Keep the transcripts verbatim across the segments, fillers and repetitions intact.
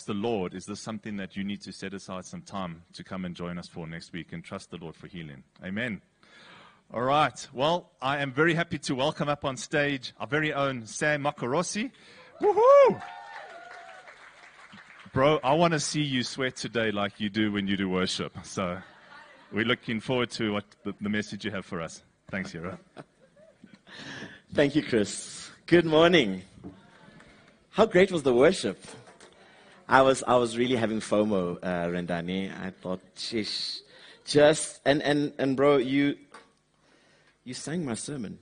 the Lord, is this something that you need to set aside some time to come and join us for next week and trust the Lord for healing? Amen. All right. Well, I am very happy to welcome up on stage our very own Sam Makarossi. Woohoo! Bro, I want to see you sweat today like you do when you do worship. So we're looking forward to what the, the message you have for us. Thanks, Hero. Thank you, Chris. Good morning. How great was the worship? I was I was really having FOMO, uh, Rendani. I thought, shish, just and and and bro, you you sang my sermon.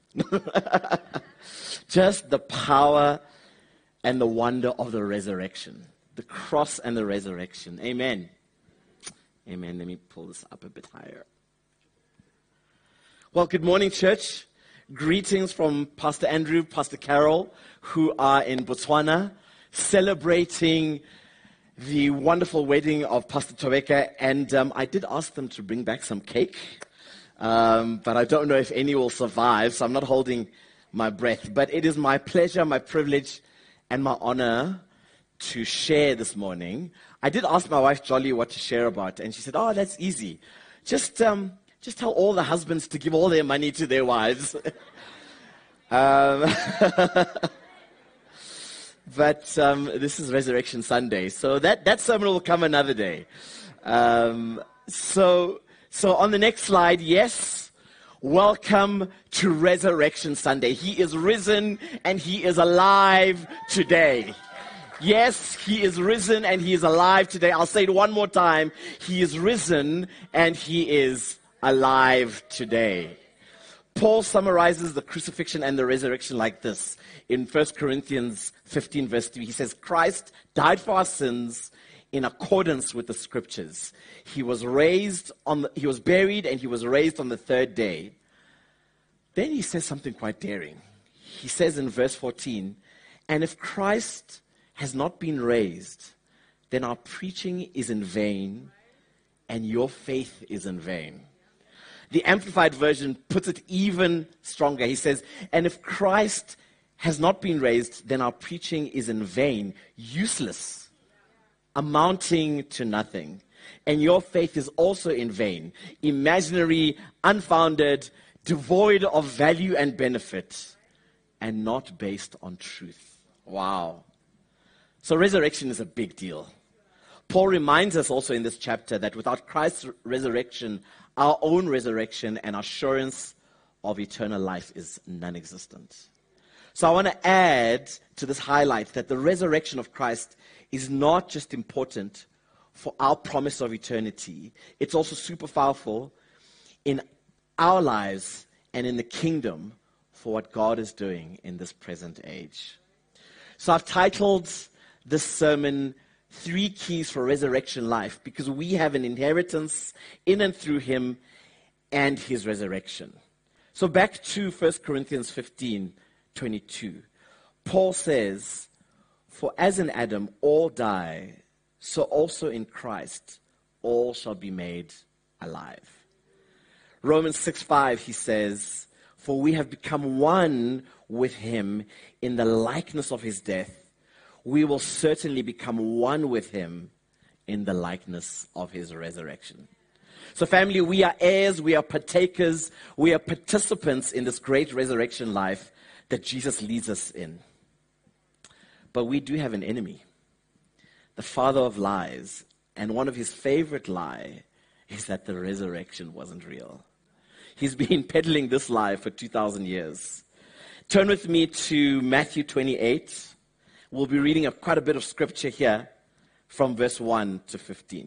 Just the power and the wonder of the resurrection, the cross and the resurrection. Amen. Amen. Let me pull this up a bit higher. Well, good morning, church. Greetings from Pastor Andrew, Pastor Carol, who are in Botswana, celebrating the wonderful wedding of Pastor Tobeka. And um, I did ask them to bring back some cake, um, but I don't know if any will survive, so I'm not holding my breath. But it is my pleasure, my privilege, and my honor to share this morning. I did ask my wife, Jolly, what to share about, and she said, oh, that's easy. Just... Um, Just tell all the husbands to give all their money to their wives. um, but um, this is Resurrection Sunday, so that, that sermon will come another day. Um, so, so on the next slide, yes, welcome to Resurrection Sunday. He is risen and he is alive today. Yes, he is risen and he is alive today. I'll say it one more time. He is risen and he is alive today. Paul summarizes the crucifixion and the resurrection like this in First Corinthians fifteen verse three. He says, Christ died for our sins in accordance with the scriptures. He was raised on the, he was buried and he was raised on the third day. Then he says something quite daring. He says in verse fourteen, and if Christ has not been raised, then our preaching is in vain and your faith is in vain. The Amplified Version puts it even stronger. He says, and if Christ has not been raised, then our preaching is in vain, useless, amounting to nothing. And your faith is also in vain, imaginary, unfounded, devoid of value and benefit, and not based on truth. Wow. So resurrection is a big deal. Paul reminds us also in this chapter that without Christ's resurrection, our own resurrection and assurance of eternal life is non-existent. So I want to add to this highlight that the resurrection of Christ is not just important for our promise of eternity. It's also super powerful in our lives and in the kingdom for what God is doing in this present age. So I've titled this sermon, Three Keys for Resurrection Life, because we have an inheritance in and through him and his resurrection. So back to First Corinthians fifteen twenty-two. Paul says, for as in Adam all die, so also in Christ all shall be made alive. Romans six five, he says, for we have become one with him in the likeness of his death. We will certainly become one with him in the likeness of his resurrection. So family, we are heirs, we are partakers, we are participants in this great resurrection life that Jesus leads us in. But we do have an enemy, the father of lies, and one of his favorite lie is that the resurrection wasn't real. He's been peddling this lie for two thousand years. Turn with me to Matthew twenty-eight. We'll be reading a, quite a bit of scripture here from verse one to fifteen.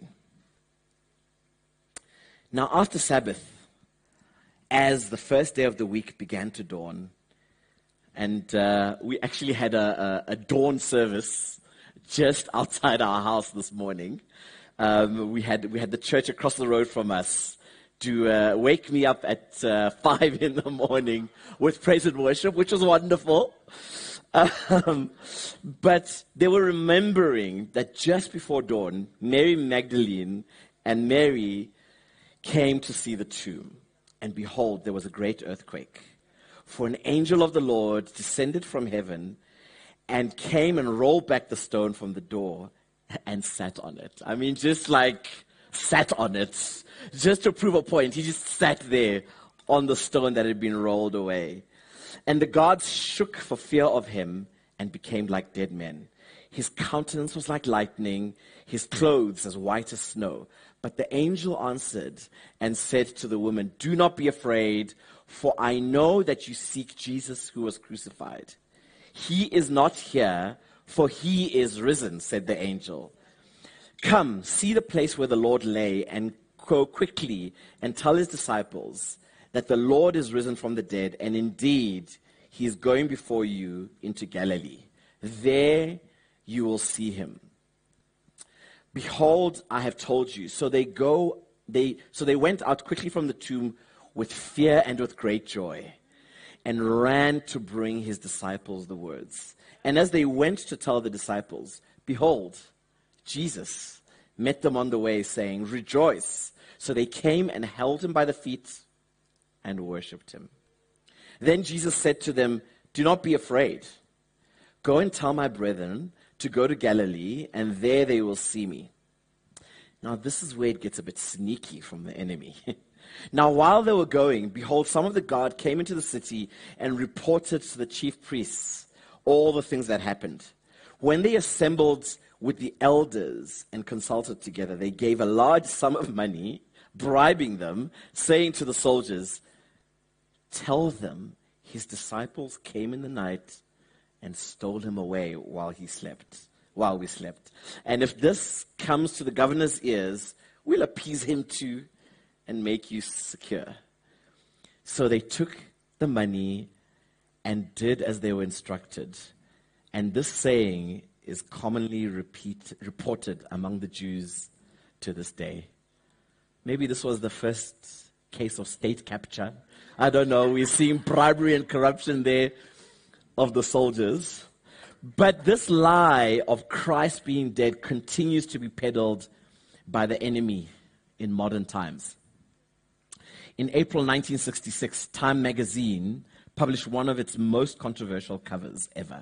Now after Sabbath, as the first day of the week began to dawn, and uh, we actually had a, a, a dawn service just outside our house this morning. Um, we had we had the church across the road from us to uh, wake me up at uh, five in the morning with praise and worship, which was wonderful. Um, but they were remembering that just before dawn, Mary Magdalene and Mary came to see the tomb. And behold, there was a great earthquake. For an angel of the Lord descended from heaven and came and rolled back the stone from the door and sat on it. I mean, just like sat on it, just to prove a point. He just sat there on the stone that had been rolled away. And the guards shook for fear of him and became like dead men. His countenance was like lightning, his clothes as white as snow. But the angel answered and said to the woman, "Do not be afraid, for I know that you seek Jesus who was crucified. He is not here, for he is risen," said the angel. "Come, see the place where the Lord lay, and go quickly and tell his disciples that the Lord is risen from the dead, and indeed he is going before you into Galilee. There you will see him. Behold, I have told you." So they go they so they went out quickly from the tomb with fear and with great joy, and ran to bring his disciples the words. And as they went to tell the disciples, behold, Jesus met them on the way, saying, "Rejoice." So they came and held him by the feet and worshipped him. Then Jesus said to them, "Do not be afraid. Go and tell my brethren to go to Galilee, and there they will see me." Now this is where it gets a bit sneaky from the enemy. Now while they were going, behold, some of the guard came into the city and reported to the chief priests all the things that happened. When they assembled with the elders and consulted together, they gave a large sum of money, bribing them, saying to the soldiers, "Tell them his disciples came in the night and stole him away while he slept, while we slept. And if this comes to the governor's ears, we'll appease him too and make you secure." So they took the money and did as they were instructed. And this saying is commonly repeat, reported among the Jews to this day. Maybe this was the first case of state capture. I don't know. We're seeing bribery and corruption there of the soldiers. But this lie of Christ being dead continues to be peddled by the enemy in modern times. In April nineteen sixty-six, Time magazine published one of its most controversial covers ever.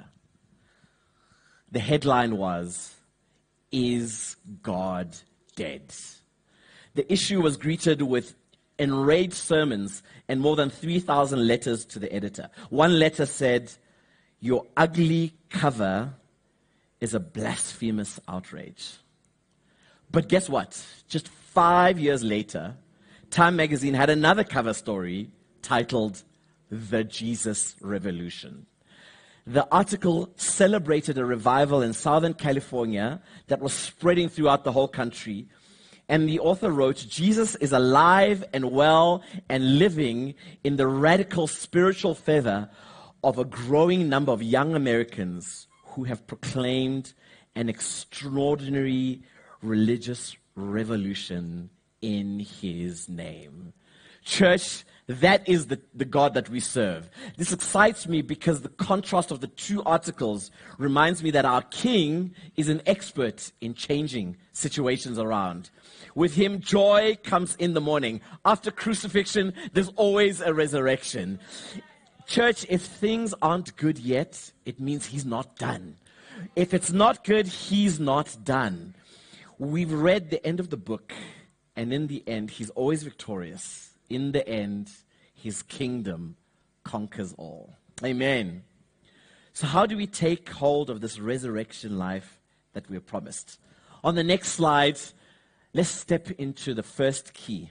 The headline was, "Is God Dead?" The issue was greeted with enraged sermons and more than three thousand letters to the editor. One letter said, "Your ugly cover is a blasphemous outrage." But guess what? Just five years later, Time magazine had another cover story titled "The Jesus Revolution." The article celebrated a revival in Southern California that was spreading throughout the whole country. And the author wrote, "Jesus is alive and well and living in the radical spiritual fervor of a growing number of young Americans who have proclaimed an extraordinary religious revolution in his name." Church, that is the, the God that we serve. This excites me because the contrast of the two articles reminds me that our King is an expert in changing situations around. With him, joy comes in the morning. After crucifixion, there's always a resurrection. Church, if things aren't good yet, it means he's not done. If it's not good, he's not done. We've read the end of the book, and in the end, he's always victorious. In the end, his kingdom conquers all. Amen. So how do we take hold of this resurrection life that we're promised? On the next slide, let's step into the first key.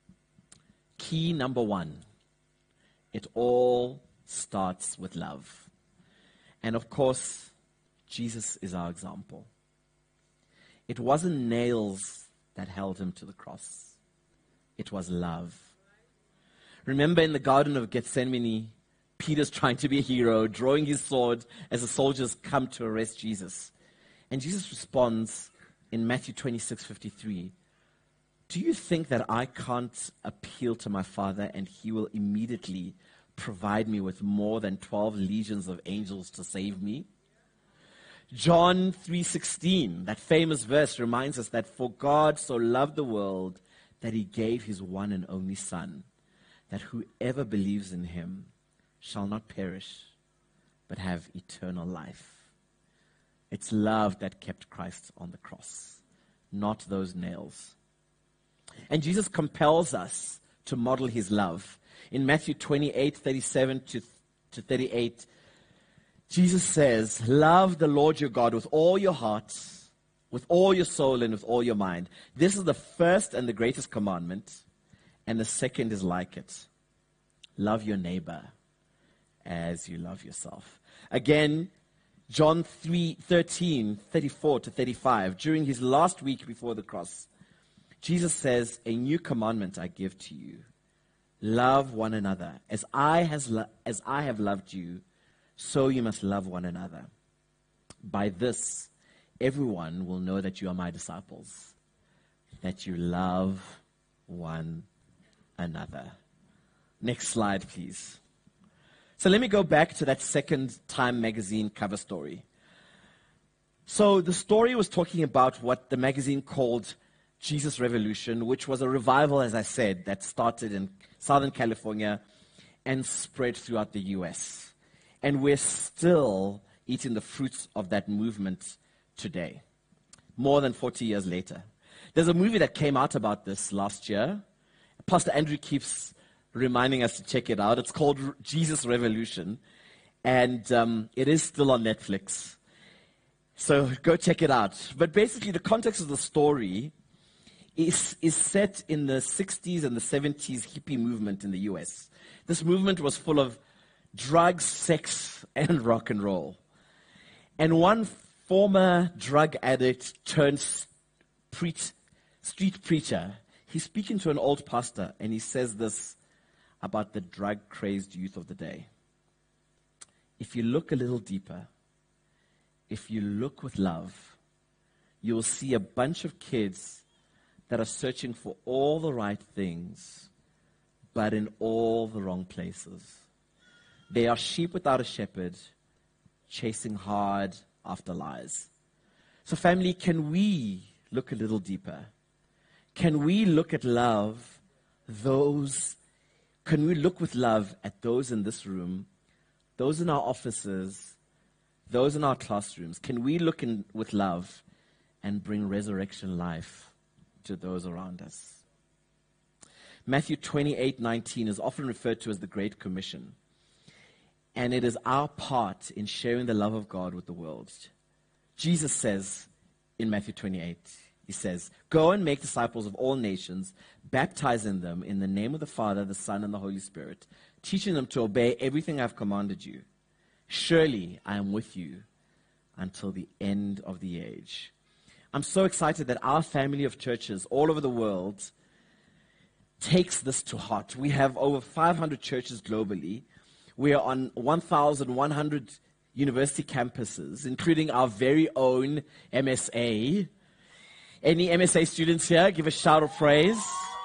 Key number one. It all starts with love. And of course, Jesus is our example. It wasn't nails that held him to the cross. It was love. Remember in the Garden of Gethsemane, Peter's trying to be a hero, drawing his sword as the soldiers come to arrest Jesus. And Jesus responds in Matthew twenty-six fifty-three, "Do you think that I can't appeal to my Father and he will immediately provide me with more than twelve legions of angels to save me?" John three sixteen, that famous verse, reminds us that for God so loved the world that he gave his one and only Son, that whoever believes in him shall not perish, but have eternal life. It's love that kept Christ on the cross, not those nails. And Jesus compels us to model his love. In Matthew twenty-eight, thirty-seven to thirty-eight, Jesus says, love the Lord your God with all your heart, with all your soul, and with all your mind. This is the first and the greatest commandment, and the second is like it. Love your neighbor as you love yourself. Again, John three, thirteen, thirty-four to thirty-five, during his last week before the cross, Jesus says, a new commandment I give to you. Love one another. As I, has lo- as I have loved you, so you must love one another. By this, everyone will know that you are my disciples, that you love one another. Next slide, please. So let me go back to that second Time magazine cover story. So the story was talking about what the magazine called Jesus Revolution, which was a revival, as I said, that started in Southern California and spread throughout the U S. And we're still eating the fruits of that movement today, more than forty years later. There's a movie that came out about this last year. Pastor Andrew keeps reminding us to check it out. It's called Jesus Revolution, and um, it is still on Netflix. So go check it out. But basically, the context of the story is, is set in the sixties and the seventies hippie movement in the U S. This movement was full of drugs, sex, and rock and roll. And one former drug addict turned preach, street preacher, he's speaking to an old pastor, and he says this about the drug-crazed youth of the day. If you look a little deeper, if you look with love, you will see a bunch of kids that are searching for all the right things, but in all the wrong places. They are sheep without a shepherd, chasing hard after lies. So family, can we look a little deeper? Can we look at love, those, can we look with love at those in this room, those in our offices, those in our classrooms? Can we look in with love and bring resurrection life to those around us? Matthew twenty-eight nineteen is often referred to as the Great Commission. And it is our part in sharing the love of God with the world. Jesus says in Matthew twenty-eight, he says, go and make disciples of all nations, baptizing them in the name of the Father, the Son, and the Holy Spirit, teaching them to obey everything I've commanded you. Surely I am with you until the end of the age. I'm so excited that our family of churches all over the world takes this to heart. We have over five hundred churches globally. We are on one thousand one hundred university campuses, including our very own M S A. Any M S A students here? Give a shout of praise.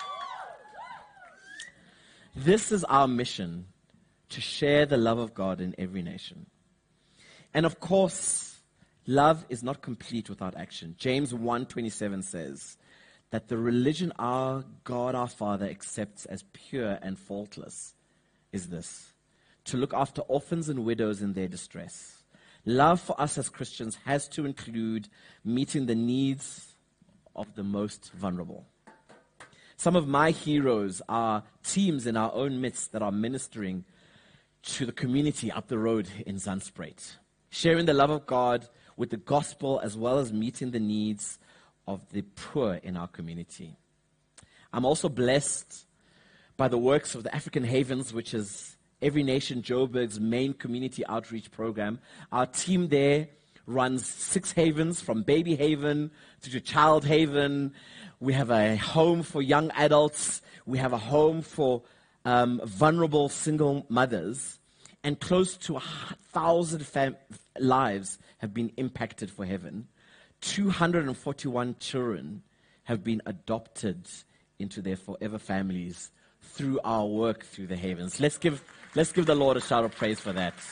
This is our mission, to share the love of God in every nation. And of course, love is not complete without action. James one twenty-seven says that the religion our God, our Father, accepts as pure and faultless is this: to look after orphans and widows in their distress. Love for us as Christians has to include meeting the needs of the most vulnerable. Some of my heroes are teams in our own midst that are ministering to the community up the road in Zandspruit, sharing the love of God with the gospel as well as meeting the needs of the poor in our community. I'm also blessed by the works of the African Havens, which is Every Nation Joburg's main community outreach program. Our team there runs six havens, from baby haven to child haven. We have a home for young adults. We have a home for um, vulnerable single mothers. And close to a thousand fam- lives have been impacted for heaven. two hundred forty-one children have been adopted into their forever families through our work through the havens. Let's give, let's give the Lord a shout of praise for that.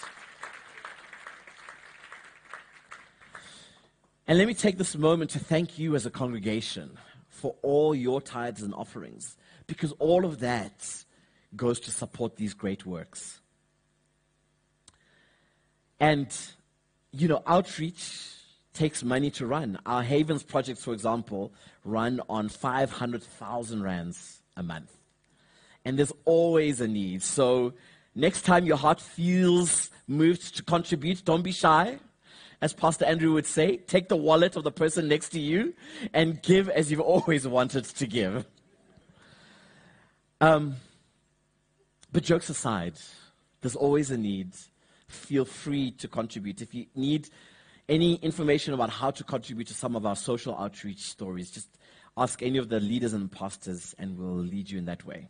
And let me take this moment to thank you as a congregation for all your tithes and offerings, because all of that goes to support these great works. And, you know, outreach takes money to run. Our Havens projects, for example, run on five hundred thousand rands a month. And there's always a need. So next time your heart feels moved to contribute, don't be shy. As Pastor Andrew would say, take the wallet of the person next to you and give as you've always wanted to give. Um, but jokes aside, there's always a need. Feel free to contribute. If you need any information about how to contribute to some of our social outreach stories, just ask any of the leaders and pastors and we'll lead you in that way.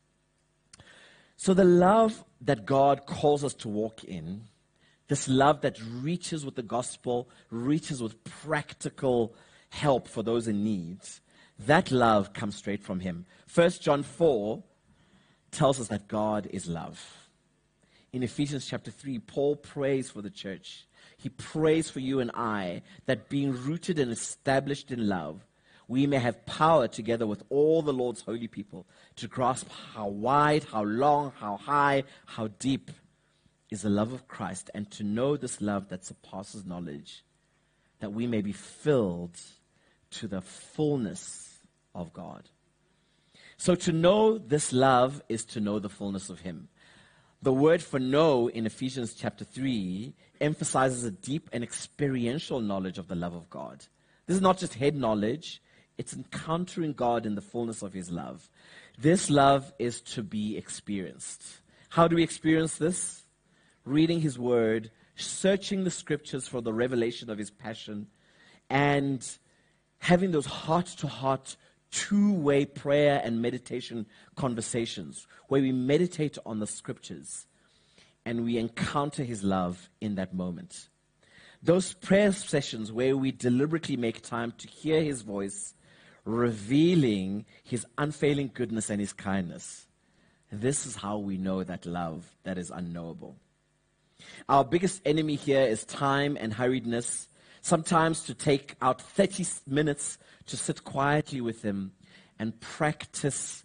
So the love that God calls us to walk in, this love that reaches with the gospel, reaches with practical help for those in need, that love comes straight from Him. First John four tells us that God is love. In Ephesians chapter three, Paul prays for the church. He prays for you and I that being rooted and established in love, we may have power together with all the Lord's holy people to grasp how wide, how long, how high, how deep is the love of Christ, and to know this love that surpasses knowledge, that we may be filled to the fullness of God. So to know this love is to know the fullness of Him. The word for know in Ephesians chapter three emphasizes a deep and experiential knowledge of the love of God. This is not just head knowledge, it's encountering God in the fullness of His love. This love is to be experienced. How do we experience this? Reading His Word, searching the Scriptures for the revelation of His passion, and having those heart-to-heart, two-way prayer and meditation conversations where we meditate on the Scriptures and we encounter His love in that moment. Those prayer sessions where we deliberately make time to hear His voice, revealing His unfailing goodness and His kindness. This is how we know that love that is unknowable. Our biggest enemy here is time and hurriedness. Sometimes to take out thirty minutes to sit quietly with Him and practice,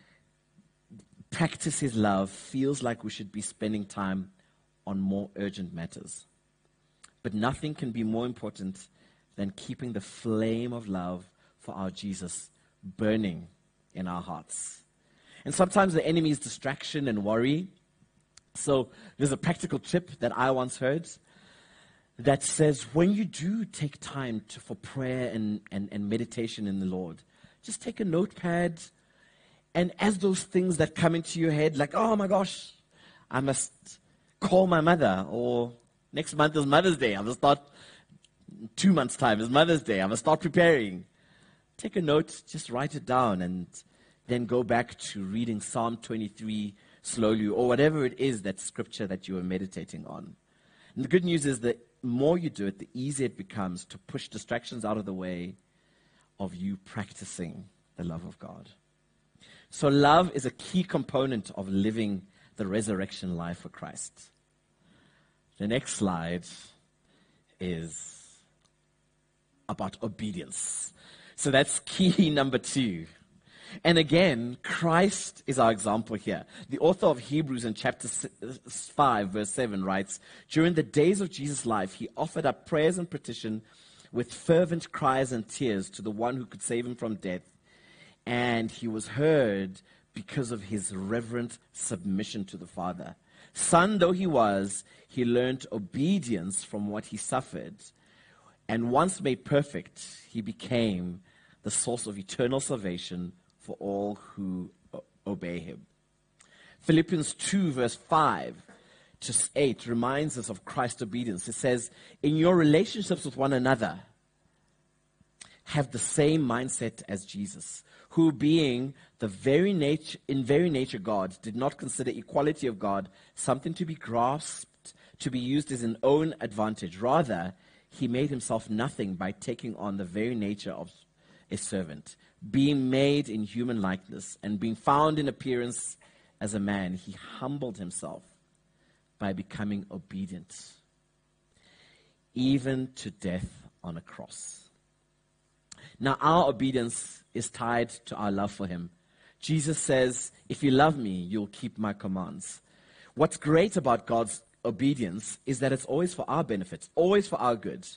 practice His love feels like we should be spending time on more urgent matters. But nothing can be more important than keeping the flame of love for our Jesus burning in our hearts. And sometimes the enemy is distraction and worry. So there's a practical tip that I once heard that says when you do take time to, for prayer and, and, and meditation in the Lord, just take a notepad, and as those things that come into your head, like, oh my gosh, I must call my mother, or next month is Mother's Day, I must start, two months' time is Mother's Day, I must start preparing. Take a note, just write it down, and then go back to reading Psalm twenty-three slowly, or whatever it is, that scripture that you are meditating on. And the good news is that the more you do it, the easier it becomes to push distractions out of the way of you practicing the love of God. So love is a key component of living the resurrection life for Christ. The next slide is about obedience. So that's key number two. And again, Christ is our example here. The author of Hebrews in chapter five, verse seven writes, during the days of Jesus' life, He offered up prayers and petition with fervent cries and tears to the one who could save Him from death. And He was heard because of His reverent submission to the Father. Son though He was, He learned obedience from what He suffered. And once made perfect, He became the source of eternal salvation for all who o- obey Him. Philippians two, verse five to eight reminds us of Christ's obedience. It says, in your relationships with one another, have the same mindset as Jesus, who being the very nature, in very nature God, did not consider equality of God something to be grasped, to be used as an own advantage. Rather, He made Himself nothing by taking on the very nature of a servant, being made in human likeness, and being found in appearance as a man, He humbled Himself by becoming obedient, even to death on a cross. Now, our obedience is tied to our love for Him. Jesus says, if you love me, you'll keep my commands. What's great about God's obedience is that it's always for our benefit, always for our good.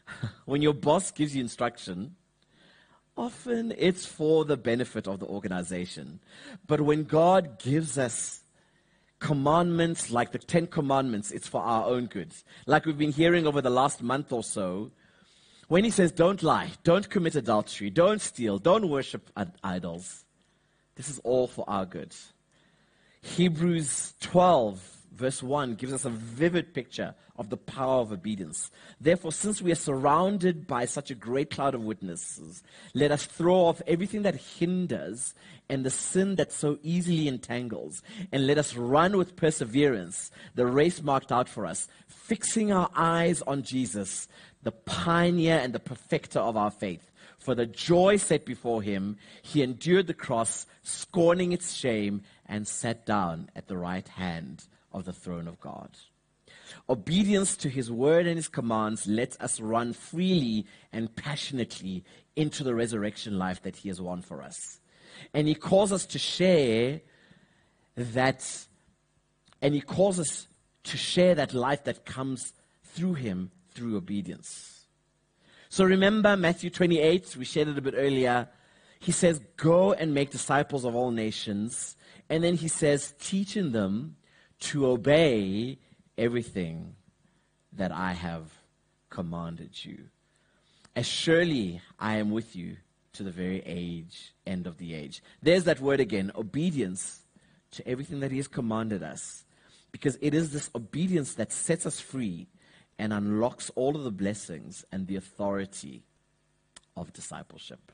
when your boss gives you instruction, often it's for the benefit of the organization. But when God gives us commandments like the Ten Commandments, it's for our own good. Like we've been hearing over the last month or so, when he says, don't lie, don't commit adultery, don't steal, don't worship idols, this is all for our good. Hebrews twelve, verse one, gives us a vivid picture of the power of obedience. Therefore, since we are surrounded by such a great cloud of witnesses, let us throw off everything that hinders and the sin that so easily entangles, and let us run with perseverance the race marked out for us, fixing our eyes on Jesus, the pioneer and the perfecter of our faith. For the joy set before him, he endured the cross, scorning its shame, and sat down at the right hand of the throne of God. Obedience to his word and his commands lets us run freely and passionately into the resurrection life that he has won for us. And he calls us to share that, and he calls us to share that life that comes through him through obedience. So remember Matthew twenty-eight, we shared it a bit earlier. He says, go and make disciples of all nations. And then he says, teaching them to obey everything that I have commanded you. As surely I am with you to the very age, end of the age. There's that word again, obedience to everything that he has commanded us. Because it is this obedience that sets us free and unlocks all of the blessings and the authority of discipleship.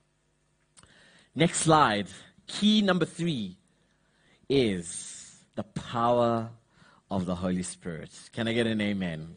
Next slide. Key number three is the power of the Holy Spirit. Can I get an amen?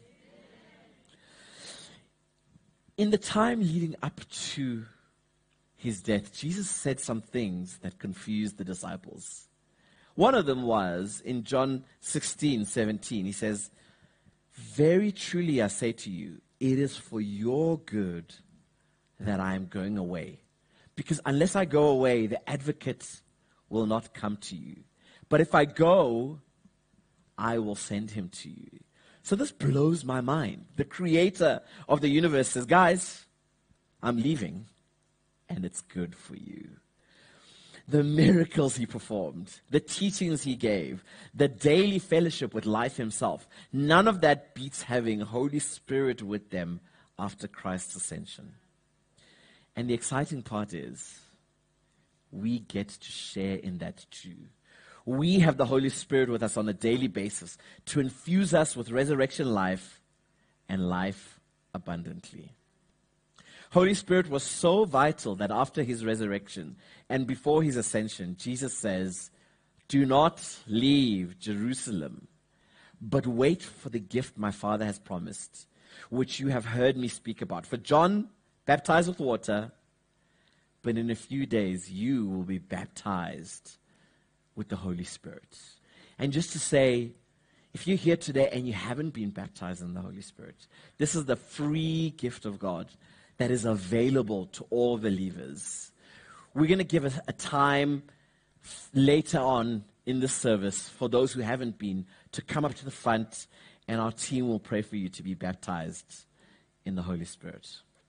In the time leading up to his death, Jesus said some things that confused the disciples. One of them was in John sixteen seventeen. He says, very truly I say to you, it is for your good that I am going away. Because unless I go away, the advocate will not come to you. But if I go, I will send him to you. So this blows my mind. The creator of the universe says, guys, I'm leaving, and it's good for you. The miracles he performed, the teachings he gave, the daily fellowship with life himself, none of that beats having Holy Spirit with them after Christ's ascension. And the exciting part is, we get to share in that too. We have the Holy Spirit with us on a daily basis to infuse us with resurrection life and life abundantly. Holy Spirit was so vital that after his resurrection and before his ascension, Jesus says, do not leave Jerusalem, but wait for the gift my Father has promised, which you have heard me speak about. For John baptized with water, but in a few days you will be baptized with the Holy Spirit. And just to say, if you're here today and you haven't been baptized in the Holy Spirit, this is the free gift of God that is available to all believers. We're going to give a, a time later on in this service for those who haven't been to come up to the front, and our team will pray for you to be baptized in the Holy Spirit.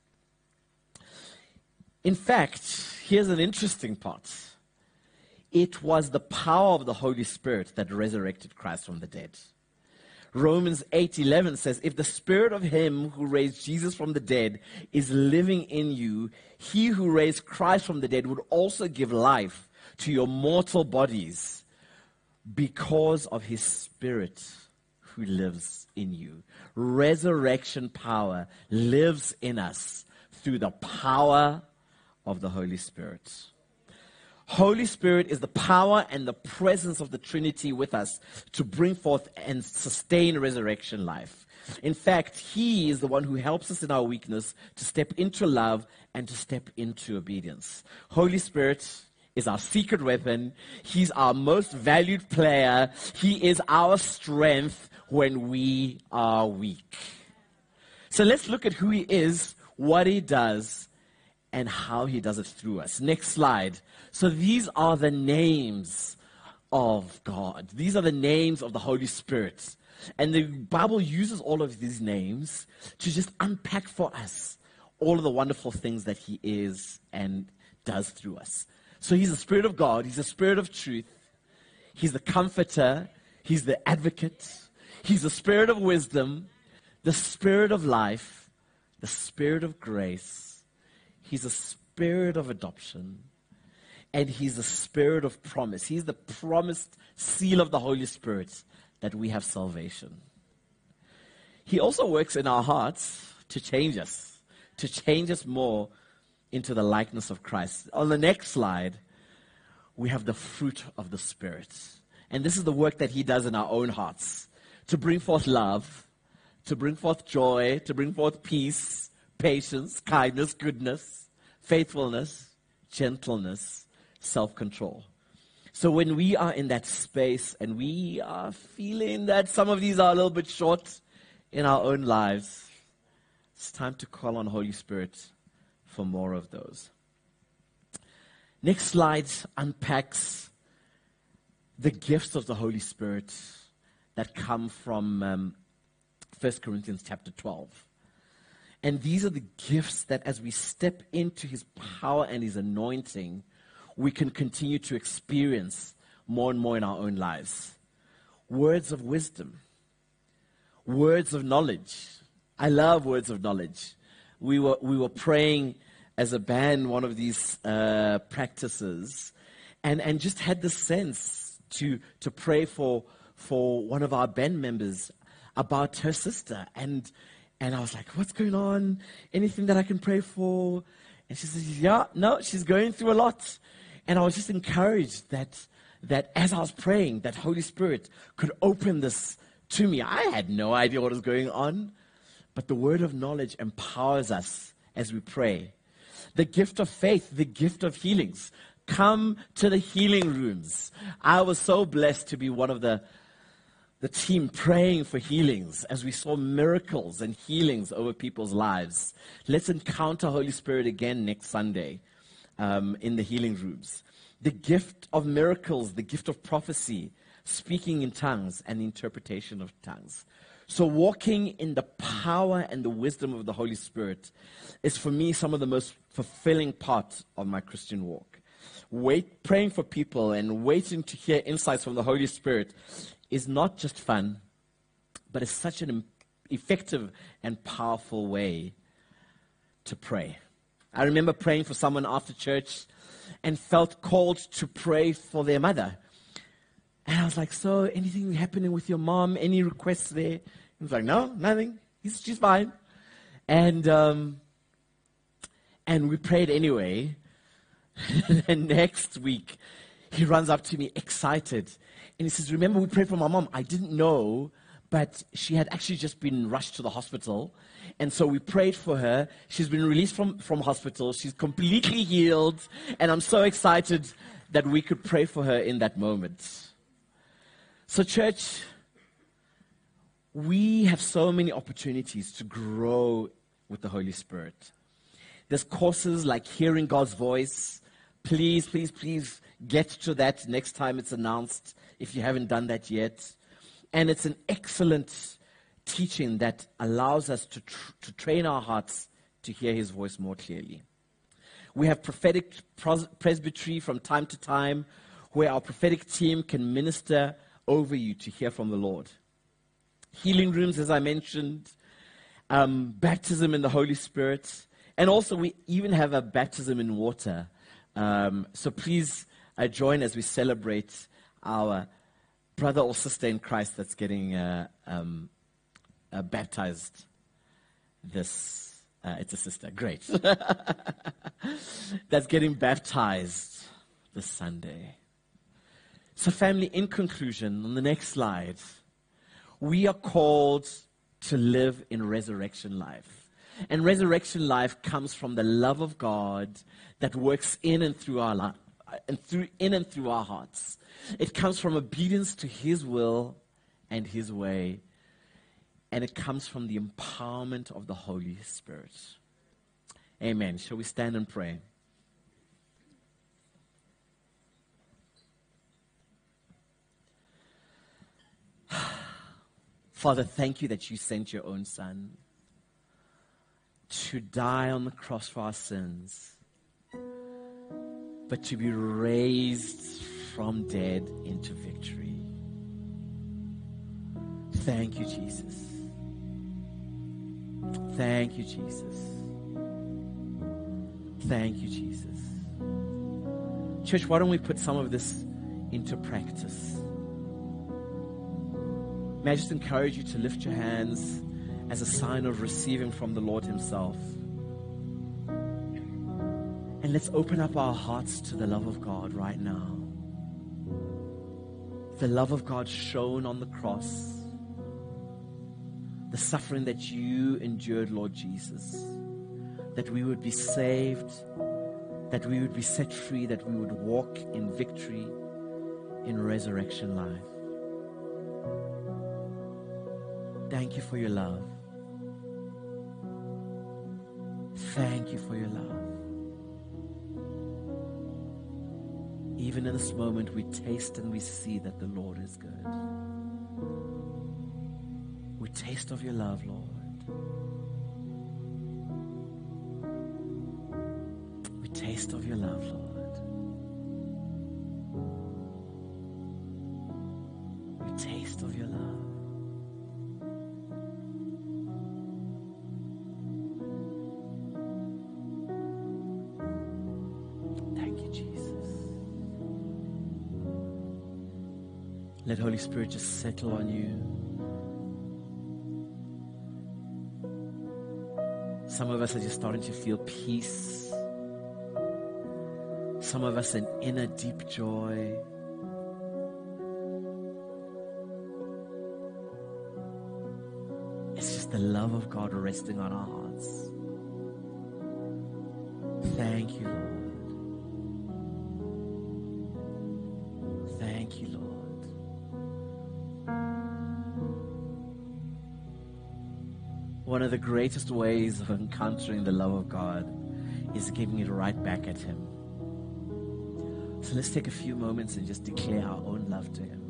In fact, here's an interesting part. It was the power of the Holy Spirit that resurrected Christ from the dead. Romans eight eleven says, if the spirit of him who raised Jesus from the dead is living in you, he who raised Christ from the dead would also give life to your mortal bodies because of his spirit who lives in you. Resurrection power lives in us through the power of the Holy Spirit. Holy Spirit is the power and the presence of the Trinity with us to bring forth and sustain resurrection life. In fact, he is the one who helps us in our weakness to step into love and to step into obedience. Holy Spirit is our secret weapon. He's our most valued player. He is our strength when we are weak. So let's look at who he is, what he does, and how he does it through us. Next slide. So these are the names of God. These are the names of the Holy Spirit. And the Bible uses all of these names to just unpack for us all of the wonderful things that he is and does through us. So he's the Spirit of God. He's the Spirit of truth. He's the comforter. He's the advocate. He's the Spirit of wisdom, the Spirit of life, the Spirit of grace. He's the Spirit of adoption. And he's the Spirit of promise. He's the promised seal of the Holy Spirit that we have salvation. He also works in our hearts to change us, to change us more into the likeness of Christ. On the next slide, we have the fruit of the Spirit. And this is the work that he does in our own hearts, to bring forth love, to bring forth joy, to bring forth peace, patience, kindness, goodness, faithfulness, gentleness, self-control. So when we are in that space and we are feeling that some of these are a little bit short in our own lives, it's time to call on Holy Spirit for more of those. Next slide unpacks the gifts of the Holy Spirit that come from um, First Corinthians chapter twelve. And these are the gifts that as we step into his power and his anointing, we can continue to experience more and more in our own lives. Words of wisdom, words of knowledge. I love words of knowledge. We were we were praying as a band one of these uh, practices, and and just had the sense to to pray for for one of our band members about her sister, and and I was like, what's going on? Anything that I can pray for? And she says, yeah, no, she's going through a lot. And I was just encouraged that that as I was praying, that Holy Spirit could open this to me. I had no idea what was going on, but the word of knowledge empowers us as we pray. The gift of faith, the gift of healings. Come to the healing rooms. I was so blessed to be one of the the team praying for healings as we saw miracles and healings over people's lives. Let's encounter Holy Spirit again next Sunday. Um, in the healing rooms. The gift of miracles, the gift of prophecy, speaking in tongues, and interpretation of tongues. So walking in the power and the wisdom of the Holy Spirit is for me some of the most fulfilling part of my Christian walk. Wait, praying for people and waiting to hear insights from the Holy Spirit is not just fun, but it's such an effective and powerful way to pray. I remember praying for someone after church and felt called to pray for their mother. And I was like, so anything happening with your mom? Any requests there? He was like, no, nothing. He's, she's fine. And, um, and we prayed anyway. And next week, he runs up to me excited. And he says, remember we prayed for my mom? I didn't know, but she had actually just been rushed to the hospital. And so we prayed for her. She's been released from, from hospital. She's completely healed. And I'm so excited that we could pray for her in that moment. So church, we have so many opportunities to grow with the Holy Spirit. There's courses like Hearing God's Voice. Please, please, please get to that next time it's announced if you haven't done that yet. And it's an excellent teaching that allows us to, tr- to train our hearts to hear his voice more clearly. We have prophetic pros- presbytery from time to time where our prophetic team can minister over you to hear from the Lord. Healing rooms, as I mentioned, um, baptism in the Holy Spirit, and also we even have a baptism in water. Um, so please uh, join as we celebrate our brother or sister in Christ that's getting uh, um, uh, baptized this, uh, it's a sister, great. That's getting baptized this Sunday. So family, in conclusion, on the next slide, we are called to live in resurrection life. And resurrection life comes from the love of God that works in and through our life, and through in and through our hearts. It comes from obedience to his will and his way. And it comes from the empowerment of the Holy Spirit. Amen. Shall we stand and pray? Father, thank you that you sent your own Son to die on the cross for our sins, but to be raised from dead into victory. Thank you, Jesus. Thank you, Jesus. Thank you, Jesus. Church, why don't we put some of this into practice? May I just encourage you to lift your hands as a sign of receiving from the Lord himself. And let's open up our hearts to the love of God right now. The love of God shown on the cross. The suffering that you endured, Lord Jesus. That we would be saved, that we would be set free, that we would walk in victory in resurrection life. Thank you for your love. Thank you for your love. Even in this moment, we taste and we see that the Lord is good. We taste of your love, Lord. We taste of your love, Lord. We taste of your love. Let Holy Spirit just settle on you. Some of us are just starting to feel peace. Some of us an inner deep joy. It's just the love of God resting on our hearts. Thank you, Lord. Thank you, Lord. One of the greatest ways of encountering the love of God is giving it right back at him. So let's take a few moments and just declare our own love to him.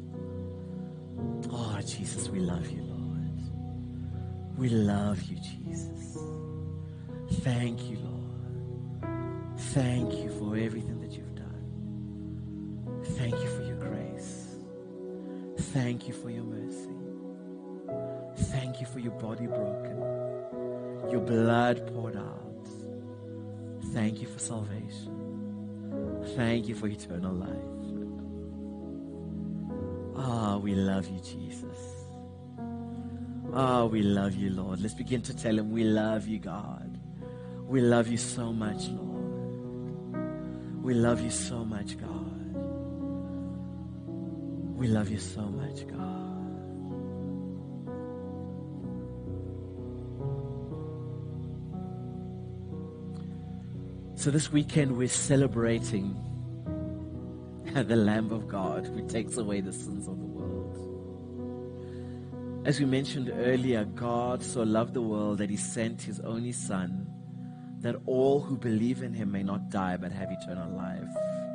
Oh, Jesus, we love you, Lord. We love you, Jesus. Thank you, Lord. Thank you for everything that you've done. Thank you for your grace. Thank you for your mercy. Thank you for your body broken, your blood poured out. Thank you for salvation. Thank you for eternal life. Ah, oh, we love you, Jesus. Ah, oh, we love you, Lord. Let's begin to tell him we love you, God. We love you so much, Lord. We love you so much, God. We love you so much, God. So this weekend we're celebrating the Lamb of God who takes away the sins of the world. As we mentioned earlier, God so loved the world that he sent his only Son, that all who believe in him may not die but have eternal life.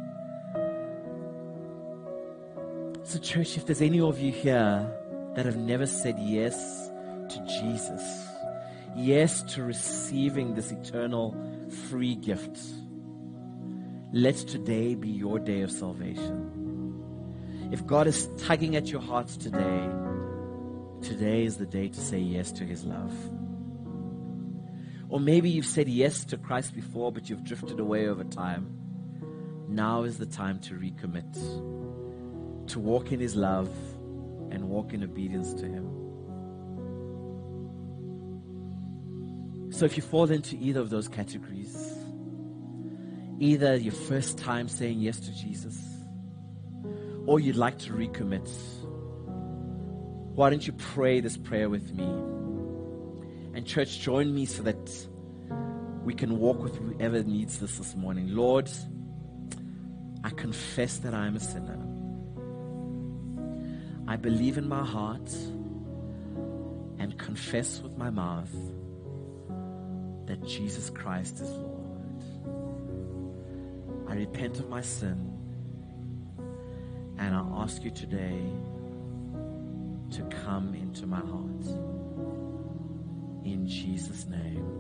So church, if there's any of you here that have never said yes to Jesus, yes to receiving this eternal free gift, let today be your day of salvation. If God is tugging at your hearts today, today is the day to say yes to his love. Or maybe you've said yes to Christ before, but you've drifted away over time. Now is the time to recommit, to walk in his love and walk in obedience to him. So if you fall into either of those categories, either your first time saying yes to Jesus, or you'd like to recommit, why don't you pray this prayer with me? And church, join me so that we can walk with whoever needs this this morning. Lord, I confess that I am a sinner. I believe in my heart and confess with my mouth that Jesus Christ is Lord. I repent of my sin, and I ask you today to come into my heart. In Jesus' name.